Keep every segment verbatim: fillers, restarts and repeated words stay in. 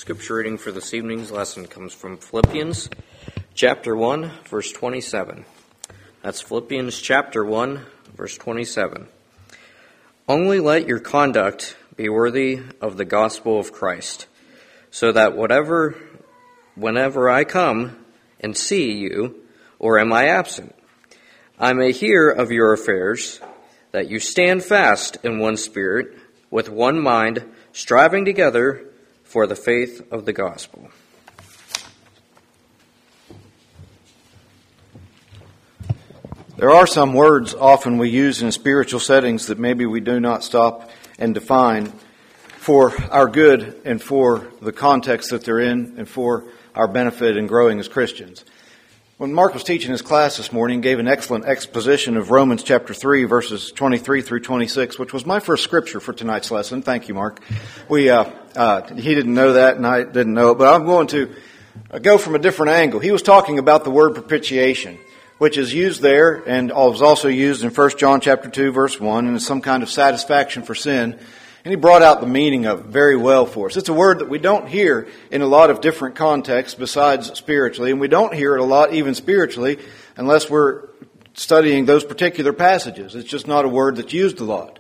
Scripture reading for this evening's lesson comes from Philippians chapter one, verse twenty-seven. That's Philippians chapter one, verse twenty-seven. Only let your conduct be worthy of the gospel of Christ, so that whatever, whenever I come and see you, or am I absent, I may hear of your affairs, that you stand fast in one spirit, with one mind, striving together for the faith of the gospel. There are some words often we use in spiritual settings that maybe we do not stop and define for our good and for the context that they're in and for our benefit in growing as Christians. When Mark was teaching his class this morning, he gave an excellent exposition of Romans chapter three, verses twenty-three through twenty-six, which was my first scripture for tonight's lesson. Thank you, Mark. We uh, uh, he didn't know that, and I didn't know it, but I'm going to go from a different angle. He was talking about the word propitiation, which is used there and was also used in First John chapter two, verse one, and is some kind of satisfaction for sin. And he brought out the meaning of it very well for us. It's a word that we don't hear in a lot of different contexts besides spiritually, and we don't hear it a lot even spiritually unless we're studying those particular passages. It's just not a word that's used a lot.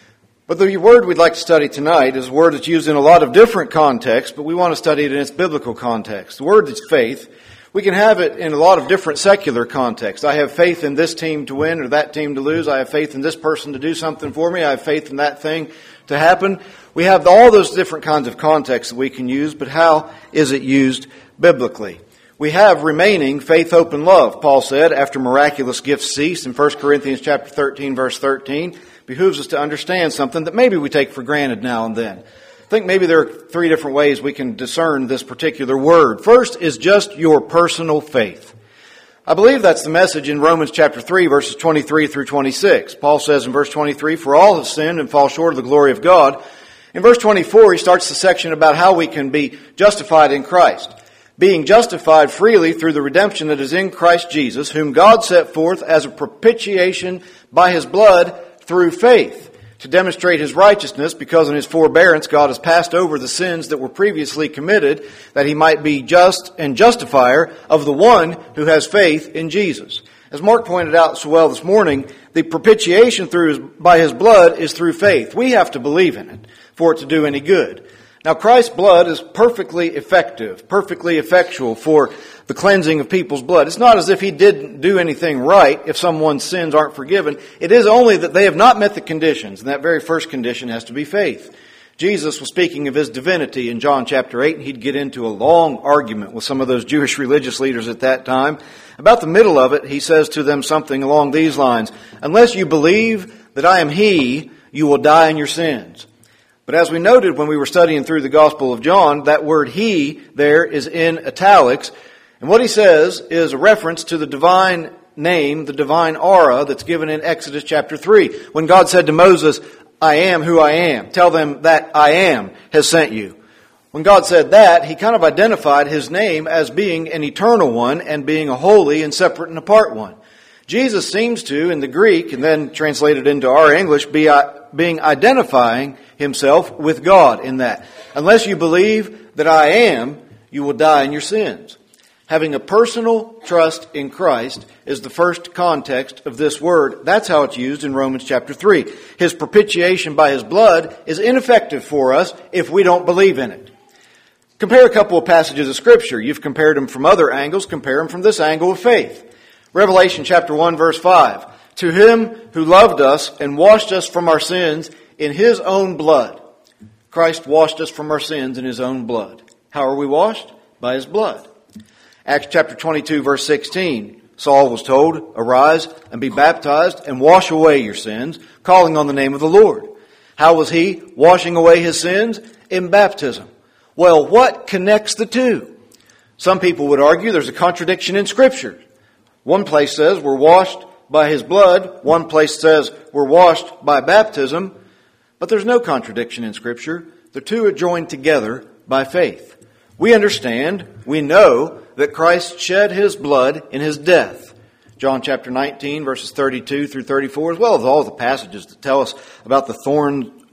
But the word we'd like to study tonight is a word that's used in a lot of different contexts, but we want to study it in its biblical context. The word is faith. We can have it in a lot of different secular contexts. I have faith in this team to win or that team to lose. I have faith in this person to do something for me. I have faith in that thing to happen. We have all those different kinds of contexts that we can use, but how is it used biblically? We have remaining faith, hope, and love, Paul said, after miraculous gifts cease in First Corinthians chapter thirteen, verse thirteen. Behooves us to understand something that maybe we take for granted now and then. I think maybe there are three different ways we can discern this particular word. First is just your personal faith. I believe that's the message in Romans chapter three, verses twenty-three through twenty-six. Paul says in verse twenty-three, "For all have sinned and fall short of the glory of God." In verse twenty-four, he starts the section about how we can be justified in Christ. Being justified freely through the redemption that is in Christ Jesus, whom God set forth as a propitiation by His blood through faith, to demonstrate His righteousness, because in His forbearance God has passed over the sins that were previously committed, that He might be just and justifier of the one who has faith in Jesus. As Mark pointed out so well this morning, the propitiation through his, by His blood is through faith. We have to believe in it for it to do any good. Now, Christ's blood is perfectly effective, perfectly effectual for the cleansing of people's blood. It's not as if He didn't do anything right if someone's sins aren't forgiven. It is only that they have not met the conditions, and that very first condition has to be faith. Jesus was speaking of His divinity in John chapter eight, and he'd get into a long argument with some of those Jewish religious leaders at that time. About the middle of it, He says to them something along these lines: "Unless you believe that I am He, you will die in your sins." But as we noted when we were studying through the Gospel of John, that word He there is in italics. And what He says is a reference to the divine name, the divine aura that's given in Exodus chapter three. When God said to Moses, "I am who I am. Tell them that I am has sent you." When God said that, He kind of identified His name as being an eternal one and being a holy and separate and apart one. Jesus seems to, in the Greek, and then translated into our English, be being identifying Himself with God in that. Unless you believe that I am, you will die in your sins. Having a personal trust in Christ is the first context of this word. That's how it's used in Romans chapter three. His propitiation by His blood is ineffective for us if we don't believe in it. Compare a couple of passages of Scripture. You've compared them from other angles. Compare them from this angle of faith. Revelation chapter one, verse five. "To Him who loved us and washed us from our sins in His own blood." Christ washed us from our sins in His own blood. How are we washed? By His blood. Acts chapter twenty-two, verse sixteen. Saul was told, "Arise and be baptized and wash away your sins, calling on the name of the Lord." How was he washing away his sins? In baptism. Well, what connects the two? Some people would argue there's a contradiction in Scripture. One place says we're washed by His blood. One place says we're washed by baptism. But there's no contradiction in Scripture. The two are joined together by faith. We understand, we know that Christ shed His blood in His death. John chapter nineteen, verses thirty-two through thirty-four, as well as all the passages that tell us about the thorn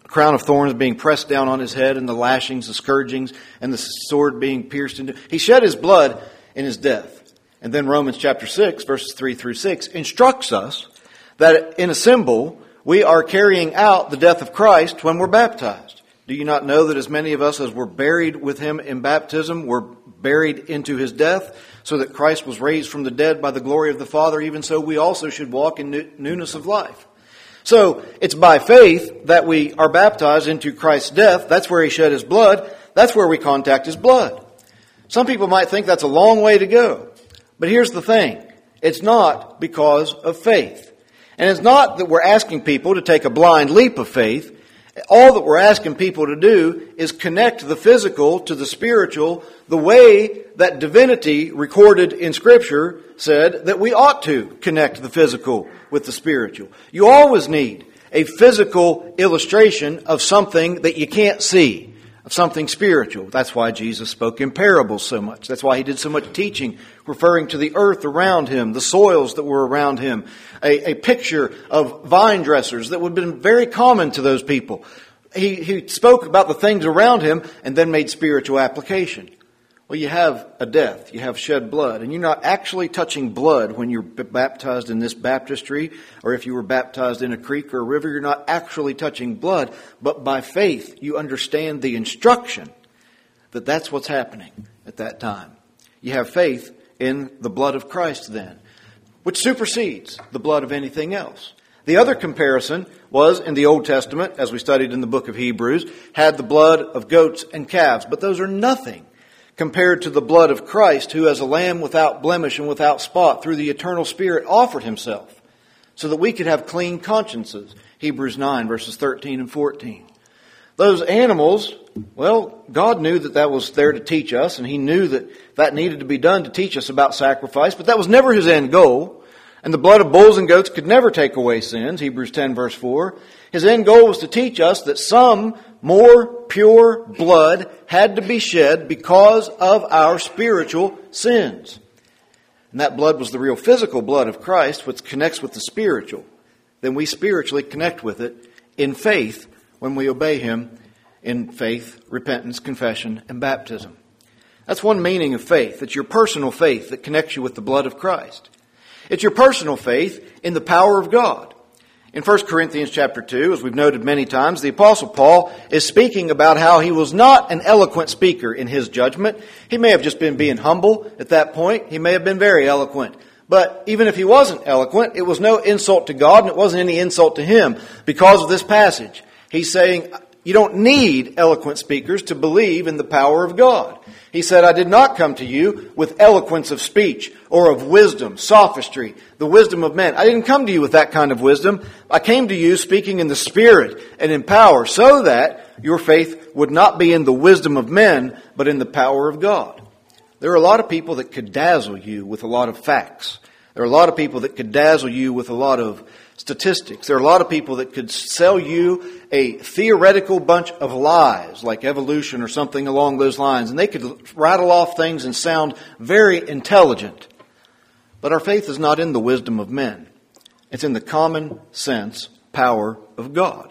crown of thorns being pressed down on his head, and the lashings, the scourgings, and the sword being pierced into. He shed his blood in his death. And then Romans chapter six, verses three through six, instructs us that in a symbol, we are carrying out the death of Christ when we're baptized. Do you not know that as many of us as were buried with him in baptism were buried into his death, so that Christ was raised from the dead by the glory of the Father? Even so, we also should walk in newness of life. So, it's by faith that we are baptized into Christ's death. That's where he shed his blood. That's where we contact his blood. Some people might think that's a long way to go. But here's the thing. It's not because of faith. And it's not that we're asking people to take a blind leap of faith. All that we're asking people to do is connect the physical to the spiritual the way that divinity recorded in Scripture said that we ought to connect the physical with the spiritual. You always need a physical illustration of something that you can't see, of something spiritual. That's why Jesus spoke in parables so much. That's why he did so much teaching, referring to the earth around him, the soils that were around him, a, a picture of vine dressers that would have been very common to those people. He, he spoke about the things around him and then made spiritual application. Well, you have a death, you have shed blood, and you're not actually touching blood when you're baptized in this baptistry, or if you were baptized in a creek or a river, you're not actually touching blood, but by faith you understand the instruction that that's what's happening at that time. You have faith in the blood of Christ then, which supersedes the blood of anything else. The other comparison was in the Old Testament, as we studied in the book of Hebrews, had the blood of goats and calves, but those are nothing compared to the blood of Christ, who as a lamb without blemish and without spot through the eternal Spirit offered himself so that we could have clean consciences. Hebrews nine verses thirteen and fourteen. Those animals, well, God knew that that was there to teach us, and he knew that that needed to be done to teach us about sacrifice, but that was never his end goal. And the blood of bulls and goats could never take away sins, Hebrews ten verse four. His end goal was to teach us that some more pure blood had to be shed because of our spiritual sins. And that blood was the real physical blood of Christ, which connects with the spiritual. Then we spiritually connect with it in faith when we obey him in faith, repentance, confession, and baptism. That's one meaning of faith. It's your personal faith that connects you with the blood of Christ. It's your personal faith in the power of God. In First Corinthians chapter two, as we've noted many times, the Apostle Paul is speaking about how he was not an eloquent speaker in his judgment. He may have just been being humble at that point. He may have been very eloquent. But even if he wasn't eloquent, it was no insult to God, and it wasn't any insult to him because of this passage. He's saying, you don't need eloquent speakers to believe in the power of God. He said, I did not come to you with eloquence of speech or of wisdom, sophistry, the wisdom of men. I didn't come to you with that kind of wisdom. I came to you speaking in the Spirit and in power so that your faith would not be in the wisdom of men, but in the power of God. There are a lot of people that could dazzle you with a lot of facts. There are a lot of people that could dazzle you with a lot of statistics. There are a lot of people that could sell you a theoretical bunch of lies, like evolution or something along those lines. And they could rattle off things and sound very intelligent. But our faith is not in the wisdom of men. It's in the common sense power of God.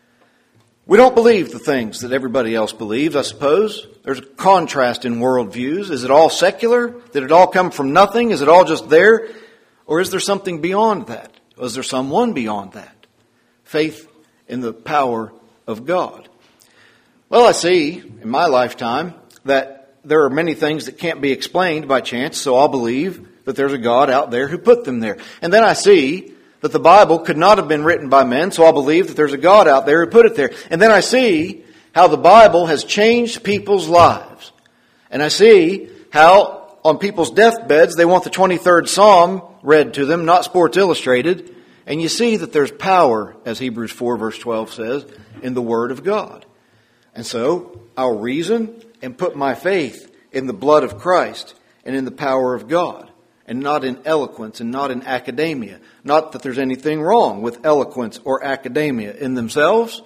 We don't believe the things that everybody else believes, I suppose. There's a contrast in worldviews. Is it all secular? Did it all come from nothing? Is it all just there? Or is there something beyond that? Is there someone beyond that? Faith in the power of God. Well, I see in my lifetime that there are many things that can't be explained by chance, so I'll believe that there's a God out there who put them there. And then I see that the Bible could not have been written by men, so I'll believe that there's a God out there who put it there. And then I see how the Bible has changed people's lives. And I see how on people's deathbeds they want the twenty-third Psalm read to them, not Sports Illustrated. And you see that there's power, as Hebrews four verse twelve says, in the Word of God. And so I'll reason and put my faith in the blood of Christ and in the power of God, and not in eloquence and not in academia. Not that there's anything wrong with eloquence or academia in themselves,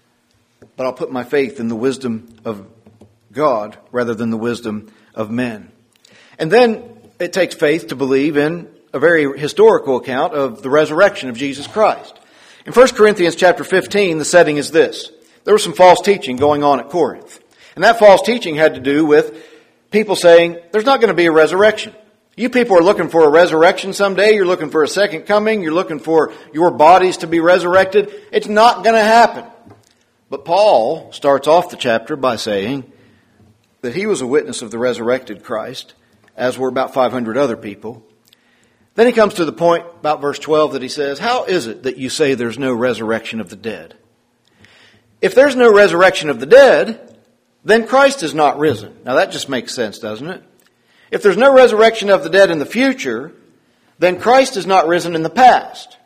but I'll put my faith in the wisdom of God rather than the wisdom of men. And then it takes faith to believe in a very historical account of the resurrection of Jesus Christ. In First Corinthians chapter fifteen, the setting is this. there was some false teaching going on at Corinth. And that false teaching had to do with people saying, there's not going to be a resurrection. You people are looking for a resurrection someday. You're looking for a second coming. You're looking for your bodies to be resurrected. It's not going to happen. But Paul starts off the chapter by saying that he was a witness of the resurrected Christ, as were about five hundred other people. Then he comes to the point, about verse twelve, that he says, how is it that you say there's no resurrection of the dead? If there's no resurrection of the dead, then Christ is not risen. Now that just makes sense, doesn't it? If there's no resurrection of the dead in the future, then Christ is not risen in the past.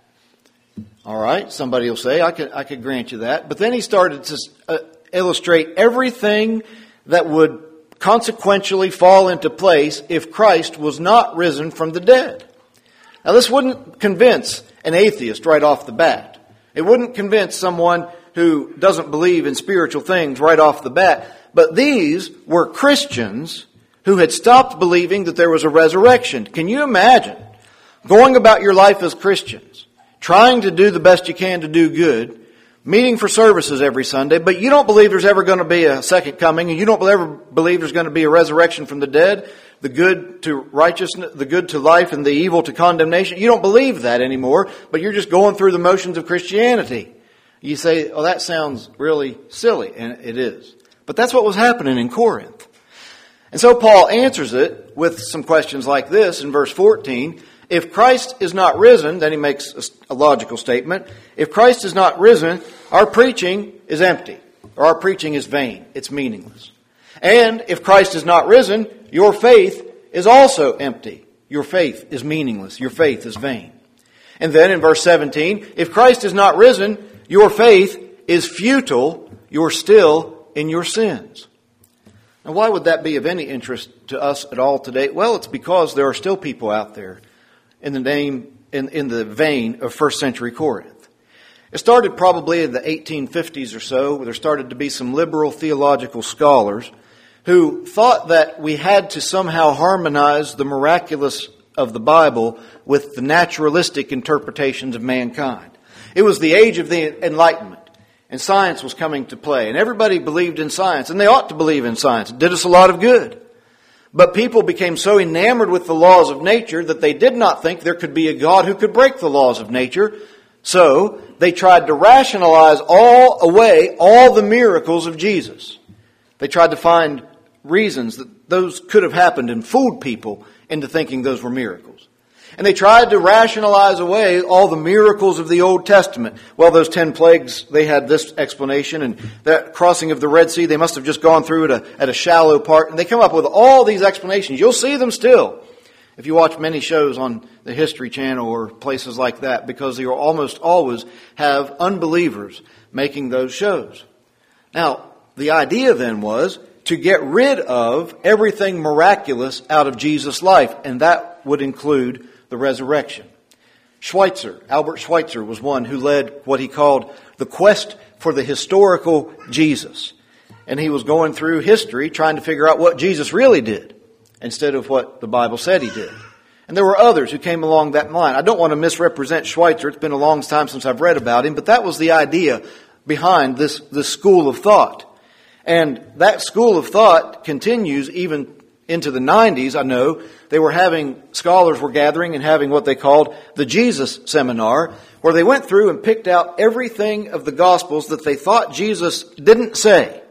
All right, somebody will say, I could, I could grant you that. But then he started to uh, illustrate everything that would consequentially fall into place if Christ was not risen from the dead. Now this wouldn't convince an atheist right off the bat. It wouldn't convince someone who doesn't believe in spiritual things right off the bat. But these were Christians who had stopped believing that there was a resurrection. Can you imagine going about your life as Christians, trying to do the best you can to do good, meeting for services every Sunday, but you don't believe there's ever going to be a second coming, and you don't ever believe there's going to be a resurrection from the dead, the good to righteousness, the good to life, and the evil to condemnation? You don't believe that anymore, but you're just going through the motions of Christianity. You say, oh, that sounds really silly, and it is. But that's what was happening in Corinth. And so Paul answers it with some questions like this in verse fourteen. If Christ is not risen, then he makes a logical statement. If Christ is not risen, our preaching is empty, or our preaching is vain. It's meaningless. And if Christ is not risen, your faith is also empty. Your faith is meaningless. Your faith is vain. And then in verse seventeen, if Christ is not risen, your faith is futile. You're still in your sins. Now, why would that be of any interest to us at all today? Well, it's because there are still people out there in the name, in, in the vein of first century Corinth. It started probably in the eighteen fifties or so, where there started to be some liberal theological scholars who thought that we had to somehow harmonize the miraculous of the Bible with the naturalistic interpretations of mankind. It was the age of the Enlightenment, and science was coming to play, and everybody believed in science, and they ought to believe in science. It did us a lot of good. But people became so enamored with the laws of nature that they did not think there could be a God who could break the laws of nature. So they tried to rationalize all away all the miracles of Jesus. They tried to find reasons that those could have happened and fooled people into thinking those were miracles. And they tried to rationalize away all the miracles of the Old Testament. Well, those ten plagues, they had this explanation, and that crossing of the Red Sea, they must have just gone through it at a shallow part. And they come up with all these explanations. You'll see them still if you watch many shows on the History Channel or places like that, because you almost always have unbelievers making those shows. Now, the idea then was to get rid of everything miraculous out of Jesus' life, and that would include the resurrection. Schweitzer, Albert Schweitzer, was one who led what he called the quest for the historical Jesus. And he was going through history trying to figure out what Jesus really did instead of what the Bible said he did. And there were others who came along that line. I don't want to misrepresent Schweitzer. It's been a long time since I've read about him, but that was the idea behind this, this school of thought. And that school of thought continues even into the nineties. I know they were having, scholars were gathering and having what they called the Jesus Seminar, where they went through and picked out everything of the Gospels that they thought Jesus didn't say.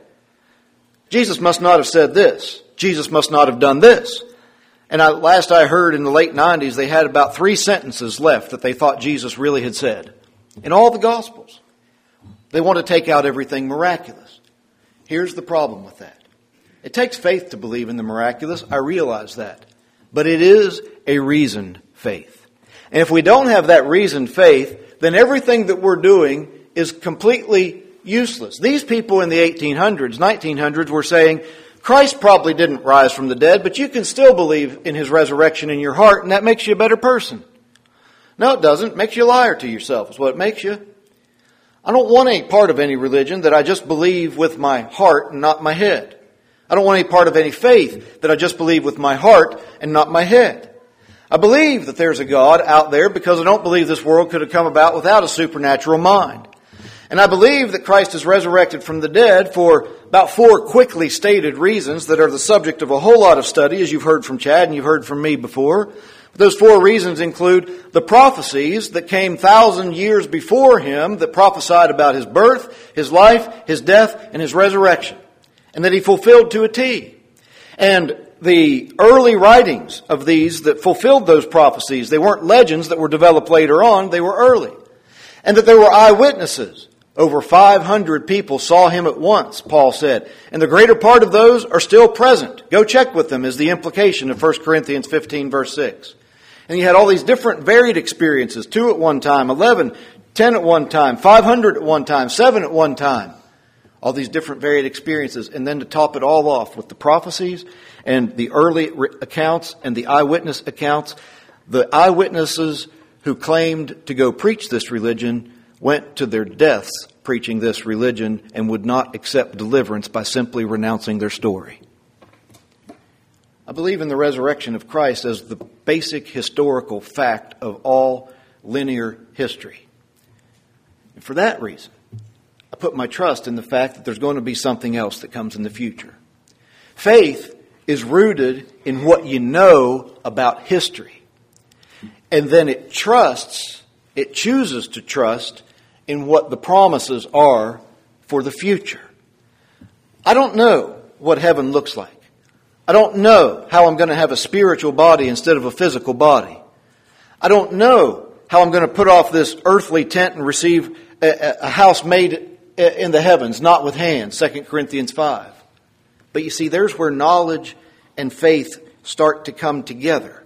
Jesus must not have said this. Jesus must not have done this. And I, last I heard in the late nineties, they had about three sentences left that they thought Jesus really had said in all the Gospels. They want to take out everything miraculous. Here's the problem with that. It takes faith to believe in the miraculous. I realize that. But it is a reasoned faith. And if we don't have that reasoned faith, then everything that we're doing is completely useless. These people in the eighteen hundreds, nineteen hundreds were saying, Christ probably didn't rise from the dead, but you can still believe in His resurrection in your heart, and that makes you a better person. No, it doesn't. It makes you a liar to yourself is what it makes you. I don't want any part of any religion that I just believe with my heart and not my head. I don't want any part of any faith that I just believe with my heart and not my head. I believe that there's a God out there because I don't believe this world could have come about without a supernatural mind. And I believe that Christ is resurrected from the dead for about four quickly stated reasons that are the subject of a whole lot of study, as you've heard from Chad and you've heard from me before. Those four reasons include the prophecies that came thousand years before him that prophesied about his birth, his life, his death, and his resurrection, and that he fulfilled to a T. And the early writings of these that fulfilled those prophecies, they weren't legends that were developed later on, they were early. And that there were eyewitnesses. Over five hundred people saw him at once, Paul said. And the greater part of those are still present. Go check with them is the implication of First Corinthians fifteen verse six. And you had all these different varied experiences. Two at one time, eleven, ten at one time, five hundred at one time, seven at one time. All these different varied experiences. And then to top it all off with the prophecies and the early accounts and the eyewitness accounts. The eyewitnesses who claimed to go preach this religion went to their deaths preaching this religion and would not accept deliverance by simply renouncing their story. I believe in the resurrection of Christ as the basic historical fact of all linear history. And for that reason, I put my trust in the fact that there's going to be something else that comes in the future. Faith is rooted in what you know about history. And then it trusts, it chooses to trust in what the promises are for the future. I don't know what heaven looks like. I don't know how I'm going to have a spiritual body instead of a physical body. I don't know how I'm going to put off this earthly tent and receive a, a house made in the heavens, not with hands, Second Corinthians five. But you see, there's where knowledge and faith start to come together.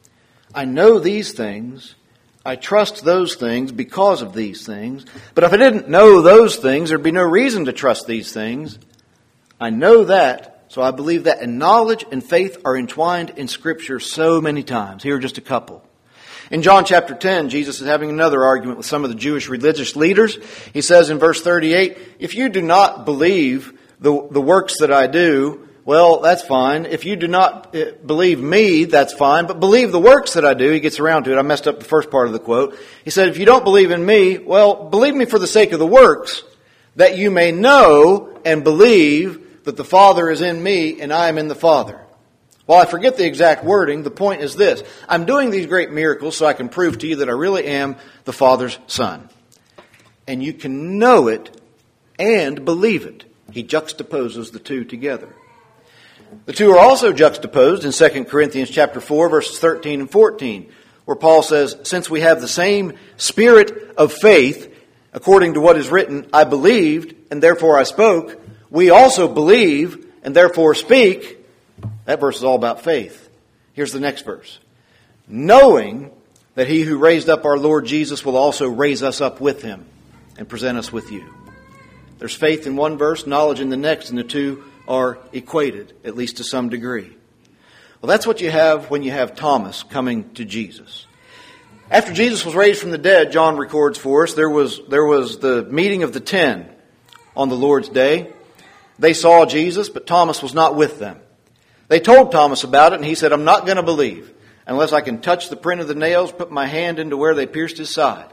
I know these things. I trust those things because of these things. But if I didn't know those things, there'd be no reason to trust these things. I know that, so I believe that. And knowledge and faith are entwined in Scripture so many times. Here are just a couple. In John chapter ten, Jesus is having another argument with some of the Jewish religious leaders. He says in verse thirty-eight, if you do not believe the, the works that I do, well, that's fine. If you do not believe me, that's fine. But believe the works that I do. He gets around to it. I messed up the first part of the quote. He said, if you don't believe in me, well, believe me for the sake of the works, that you may know and believe that the Father is in me and I am in the Father. Well, I forget the exact wording. The point is this. I'm doing these great miracles so I can prove to you that I really am the Father's Son. And you can know it and believe it. He juxtaposes the two together. The two are also juxtaposed in Second Corinthians chapter four, verses thirteen and fourteen, where Paul says, since we have the same spirit of faith, according to what is written, I believed, and therefore I spoke, we also believe, and therefore speak. That verse is all about faith. Here's the next verse. Knowing that he who raised up our Lord Jesus will also raise us up with him and present us with you. There's faith in one verse, knowledge in the next, and the two are equated, at least to some degree. Well, that's what you have when you have Thomas coming to Jesus. After Jesus was raised from the dead, John records for us, there was, there was the meeting of the ten on the Lord's day. They saw Jesus, but Thomas was not with them. They told Thomas about it, and he said, I'm not going to believe unless I can touch the print of the nails, put my hand into where they pierced his side.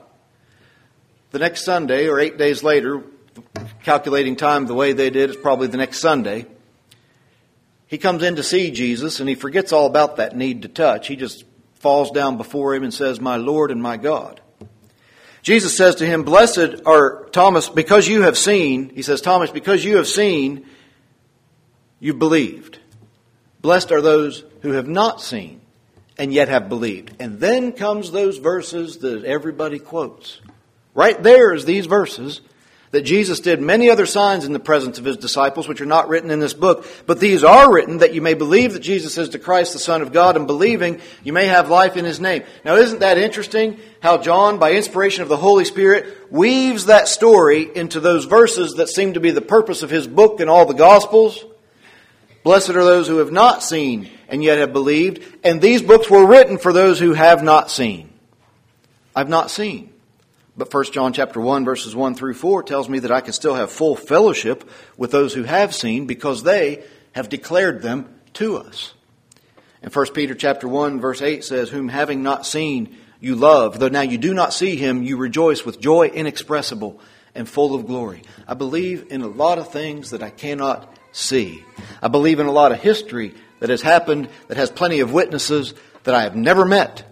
The next Sunday, or eight days later, calculating time the way they did, it's probably the next Sunday, he comes in to see Jesus, and he forgets all about that need to touch. He just falls down before him and says, my Lord and my God. Jesus says to him, blessed are Thomas, because you have seen, he says, Thomas, because you have seen, you believed. Blessed are those who have not seen and yet have believed. And then comes those verses that everybody quotes. Right there is these verses that Jesus did many other signs in the presence of his disciples, which are not written in this book. But these are written that you may believe that Jesus is the Christ, the Son of God, and believing you may have life in his name. Now, isn't that interesting how John, by inspiration of the Holy Spirit, weaves that story into those verses that seem to be the purpose of his book and all the Gospels? Blessed are those who have not seen and yet have believed. And these books were written for those who have not seen. I've not seen. But First John chapter one, verses one through four tells me that I can still have full fellowship with those who have seen because they have declared them to us. And First Peter chapter one, verse eight says, whom having not seen you love, though now you do not see him, you rejoice with joy inexpressible and full of glory. I believe in a lot of things that I cannot see. I believe in a lot of history that has happened, that has plenty of witnesses that I have never met.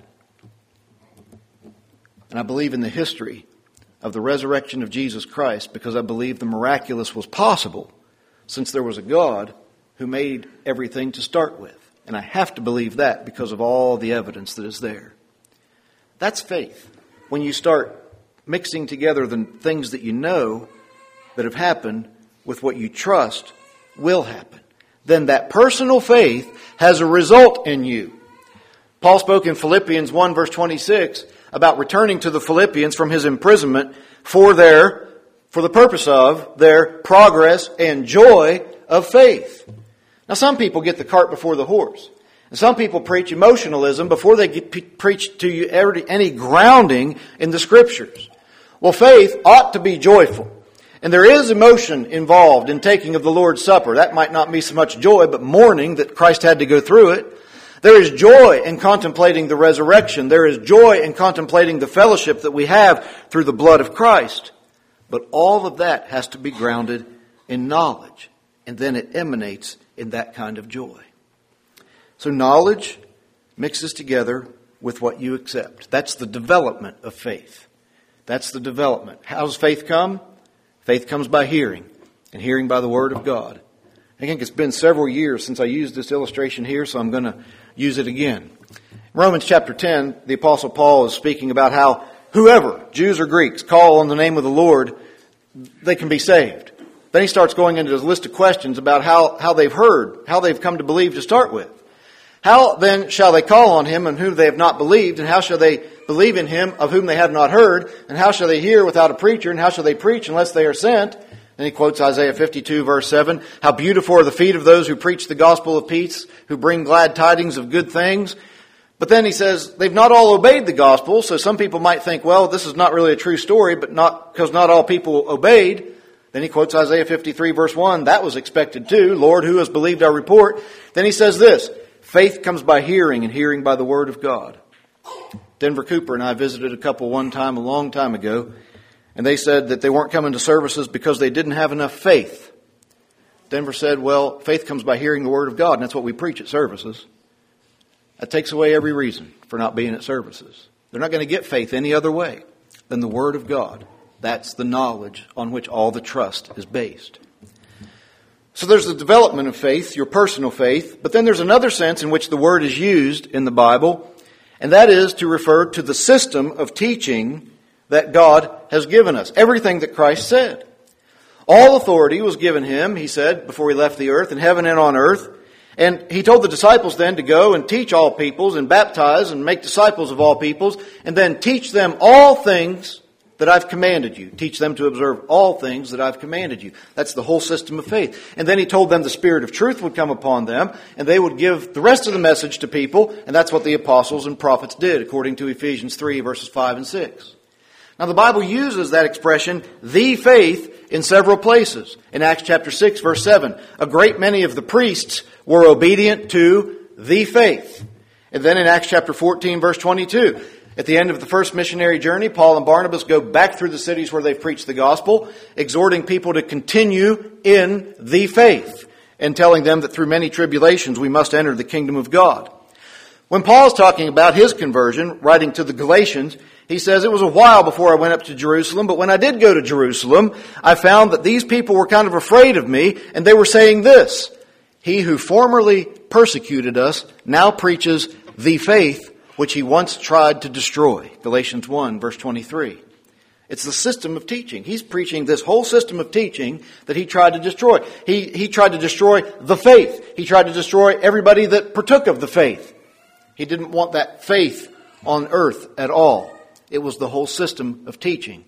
And I believe in the history of the resurrection of Jesus Christ because I believe the miraculous was possible since there was a God who made everything to start with. And I have to believe that because of all the evidence that is there. That's faith. When you start mixing together the things that you know that have happened with what you trust will happen, then that personal faith has a result in you. Paul spoke in Philippians one verse twenty-six about returning to the Philippians from his imprisonment for their, for the purpose of their progress and joy of faith. Now some people get the cart before the horse. And some people preach emotionalism before they get, preach to you any grounding in the Scriptures. Well, faith ought to be joyful. And there is emotion involved in taking of the Lord's Supper. That might not be so much joy, but mourning that Christ had to go through it. There is joy in contemplating the resurrection. There is joy in contemplating the fellowship that we have through the blood of Christ. But all of that has to be grounded in knowledge. And then it emanates in that kind of joy. So knowledge mixes together with what you accept. That's the development of faith. That's the development. How does faith come? Faith comes by hearing, and hearing by the Word of God. I think it's been several years since I used this illustration here, so I'm going to use it again. In Romans chapter ten, the Apostle Paul is speaking about how whoever, Jews or Greeks, call on the name of the Lord, they can be saved. Then he starts going into his list of questions about how, how they've heard, how they've come to believe to start with. How then shall they call on him in whom they have not believed? And how shall they believe in him of whom they have not heard? And how shall they hear without a preacher? And how shall they preach unless they are sent? Then he quotes Isaiah fifty-two verse seven. How beautiful are the feet of those who preach the gospel of peace, who bring glad tidings of good things. But then he says they've not all obeyed the gospel. So some people might think, well, this is not really a true story, but not because not all people obeyed. Then he quotes Isaiah fifty-three verse one. That was expected too. Lord, who has believed our report? Then he says this. Faith comes by hearing, and hearing by the Word of God. Denver Cooper and I visited a couple one time, a long time ago, and they said that they weren't coming to services because they didn't have enough faith. Denver said, well, faith comes by hearing the Word of God, and that's what we preach at services. That takes away every reason for not being at services. They're not going to get faith any other way than the Word of God. That's the knowledge on which all the trust is based. So there's the development of faith, your personal faith, but then there's another sense in which the word is used in the Bible, and that is to refer to the system of teaching that God has given us. Everything that Christ said. All authority was given him, he said, before he left the earth, in heaven and on earth. And he told the disciples then to go and teach all peoples and baptize and make disciples of all peoples, and then teach them all things that I've commanded you. Teach them to observe all things that I've commanded you. That's the whole system of faith. And then he told them the Spirit of truth would come upon them, and they would give the rest of the message to people, and that's what the apostles and prophets did, according to Ephesians three, verses five and six. Now the Bible uses that expression, the faith, in several places. In Acts chapter six, verse seven, a great many of the priests were obedient to the faith. And then in Acts chapter fourteen, verse twenty-two, at the end of the first missionary journey, Paul and Barnabas go back through the cities where they've preached the gospel, exhorting people to continue in the faith and telling them that through many tribulations we must enter the kingdom of God. When Paul's talking about his conversion, writing to the Galatians, he says, it was a while before I went up to Jerusalem, but when I did go to Jerusalem, I found that these people were kind of afraid of me, and they were saying this, he who formerly persecuted us now preaches the faith which he once tried to destroy. Galatians one, verse twenty-three. It's the system of teaching. He's preaching this whole system of teaching that he tried to destroy. He, he tried to destroy the faith. He tried to destroy everybody that partook of the faith. He didn't want that faith on earth at all. It was the whole system of teaching.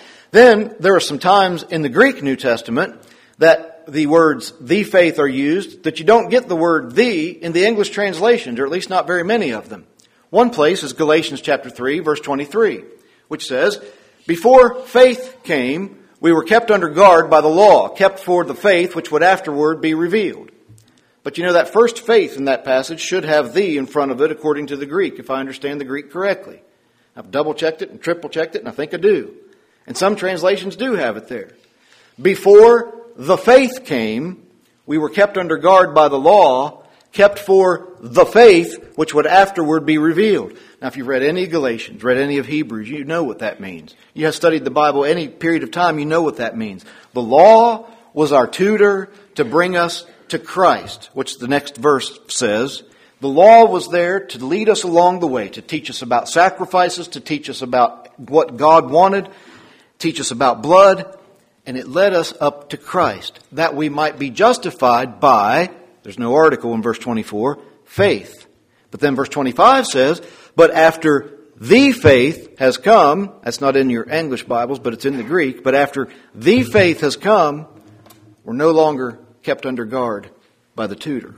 Then there are some times in the Greek New Testament that the words the faith are used that you don't get the word the in the English translations, or at least not very many of them. One place is Galatians chapter three, verse twenty-three, which says, before faith came, we were kept under guard by the law, kept for the faith which would afterward be revealed. But you know, that first faith in that passage should have the in front of it according to the Greek, if I understand the Greek correctly. I've double-checked it and triple-checked it, and I think I do. And some translations do have it there. Before the faith came, we were kept under guard by the law, kept for the faith, which would afterward be revealed. Now, if you've read any of Galatians, read any of Hebrews, you know what that means. You have studied the Bible any period of time, you know what that means. The law was our tutor to bring us to Christ, which the next verse says. The law was there to lead us along the way, to teach us about sacrifices, to teach us about what God wanted, teach us about blood, and it led us up to Christ, that we might be justified by, there's no article in verse twenty-four, faith. But then verse twenty-five says, but after the faith has come, that's not in your English Bibles, but it's in the Greek, but after the faith has come, we're no longer kept under guard by the tutor.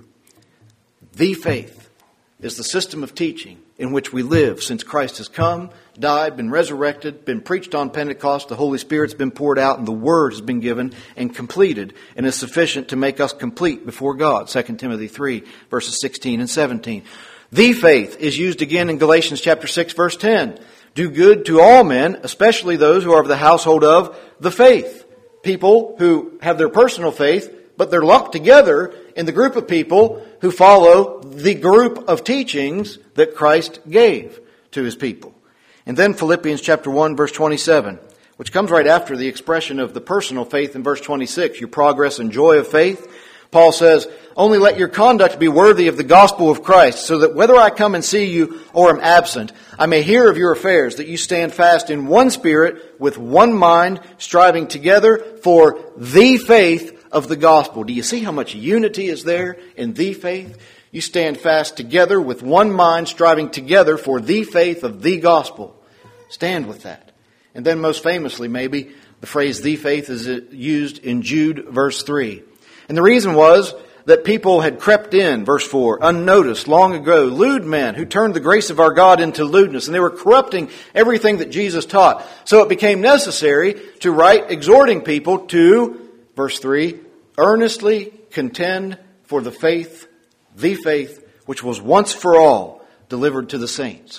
The faith is the system of teaching in which we live since Christ has come, died, been resurrected, been preached on Pentecost, the Holy Spirit's been poured out, and the Word has been given and completed, and is sufficient to make us complete before God. Second Timothy three, verses sixteen and seventeen. The faith is used again in Galatians chapter six, verse ten. Do good to all men, especially those who are of the household of the faith. People who have their personal faith, but they're lumped together in the group of people who follow the group of teachings that Christ gave to His people. And then Philippians chapter one, verse twenty-seven, which comes right after the expression of the personal faith in verse twenty-six, your progress and joy of faith. Paul says, only let your conduct be worthy of the gospel of Christ, so that whether I come and see you or am absent, I may hear of your affairs, that you stand fast in one spirit, with one mind, striving together for the faith of the gospel. Do you see how much unity is there in the faith? You stand fast together with one mind, striving together for the faith of the gospel. Stand with that. And then most famously, maybe, the phrase the faith is used in Jude verse three. And the reason was that people had crept in, verse four, unnoticed long ago, lewd men who turned the grace of our God into lewdness, and they were corrupting everything that Jesus taught. So it became necessary to write exhorting people to, verse three, earnestly contend for the faith, the faith, which was once for all delivered to the saints.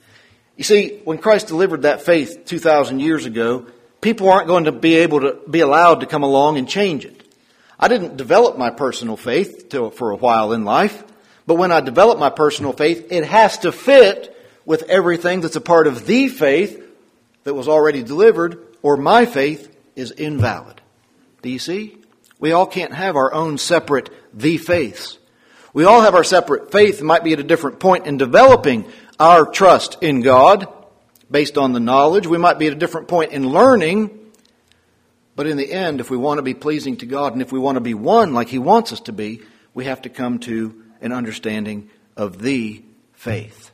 You see, when Christ delivered that faith two thousand years ago, people aren't going to be able to be allowed to come along and change it. I didn't develop my personal faith till, for a while in life, but when I develop my personal faith, it has to fit with everything that's a part of the faith that was already delivered, or my faith is invalid. Do you see? We all can't have our own separate the faiths. We all have our separate faith and might be at a different point in developing our trust in God based on the knowledge. We might be at a different point in learning. But in the end, if we want to be pleasing to God and if we want to be one like He wants us to be, we have to come to an understanding of the faith.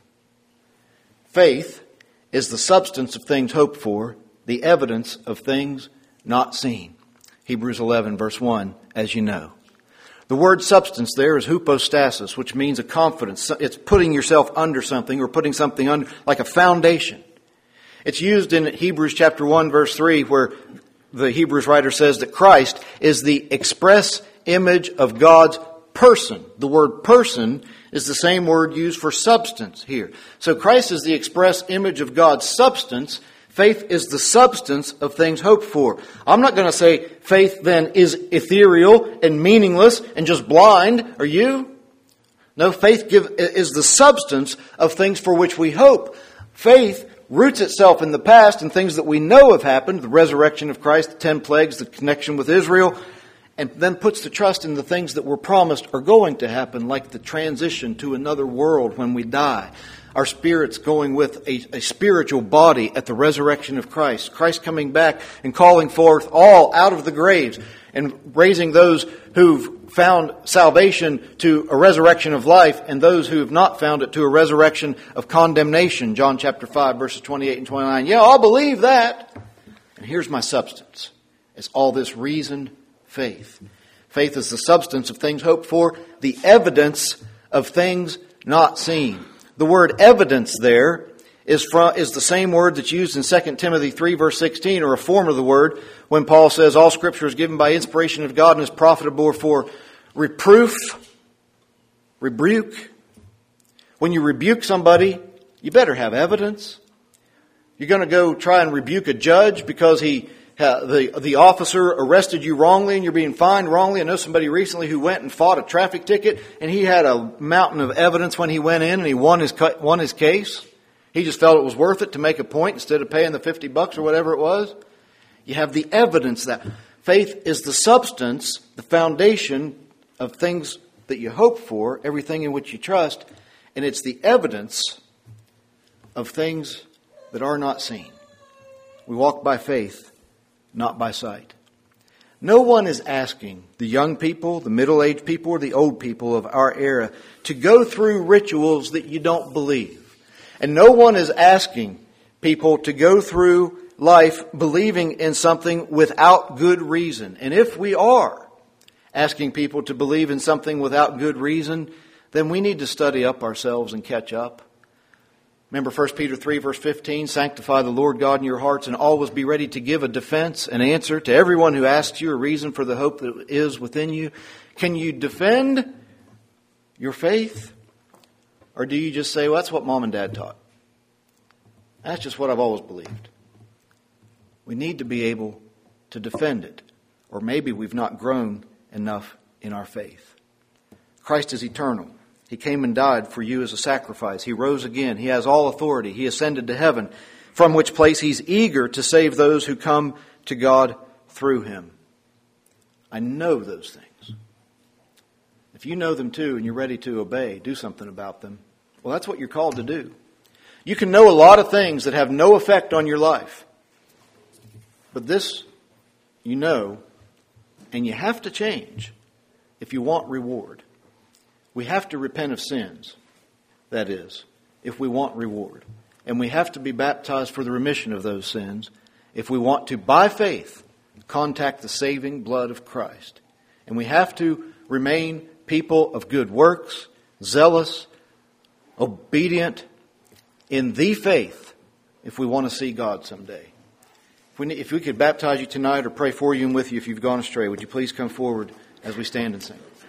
Faith is the substance of things hoped for, the evidence of things not seen. Hebrews eleven, verse one, as you know. The word substance there is hypostasis, which means a confidence. It's putting yourself under something or putting something under, like a foundation. It's used in Hebrews chapter one, verse three, where the Hebrews writer says that Christ is the express image of God's person. The word person is the same word used for substance here. So Christ is the express image of God's substance. Faith is the substance of things hoped for. I'm not going to say faith then is ethereal and meaningless and just blind. Are you? No, faith give, is the substance of things for which we hope. Faith roots itself in the past and things that we know have happened, the resurrection of Christ, the ten plagues, the connection with Israel, and then puts the trust in the things that were promised are going to happen, like the transition to another world when we die. Our spirits going with a, a spiritual body at the resurrection of Christ. Christ coming back and calling forth all out of the graves and raising those who've found salvation to a resurrection of life and those who have not found it to a resurrection of condemnation. John chapter five, verses twenty-eight and twenty-nine. Yeah, I'll believe that. And here's my substance. It's all this reasoned faith. Faith is the substance of things hoped for, the evidence of things not seen. The word evidence there is from is the same word that's used in Second Timothy three, verse sixteen, or a form of the word, when Paul says all Scripture is given by inspiration of God and is profitable for reproof, rebuke. When you rebuke somebody, you better have evidence. You're going to go try and rebuke a judge because he uh, the the officer arrested you wrongly and you're being fined wrongly. I know somebody recently who went and fought a traffic ticket, and he had a mountain of evidence when he went in and he won his won his case. He just felt it was worth it to make a point instead of paying the fifty bucks or whatever it was. You have the evidence that faith is the substance, the foundation of things that you hope for, everything in which you trust, and it's the evidence of things that are not seen. We walk by faith, not by sight. No one is asking the young people, the middle-aged people, or the old people of our era to go through rituals that you don't believe. And no one is asking people to go through life believing in something without good reason. And if we are asking people to believe in something without good reason, then we need to study up ourselves and catch up. Remember First Peter three, verse fifteen, sanctify the Lord God in your hearts and always be ready to give a defense, an answer to everyone who asks you a reason for the hope that is within you. Can you defend your faith? Or do you just say, well, that's what Mom and Dad taught. That's just what I've always believed. We need to be able to defend it. Or maybe we've not grown enough in our faith. Christ is eternal. He came and died for you as a sacrifice. He rose again. He has all authority. He ascended to heaven, from which place He's eager to save those who come to God through Him. I know those things. If you know them too and you're ready to obey, do something about them, well, that's what you're called to do. You can know a lot of things that have no effect on your life. But this, you know, and you have to change if you want reward. We have to repent of sins, that is, if we want reward. And we have to be baptized for the remission of those sins if we want to, by faith, contact the saving blood of Christ. And we have to remain people of good works, zealous, obedient in the faith if we want to see God someday. If we, if we could baptize you tonight or pray for you and with you if you've gone astray, would you please come forward as we stand and sing?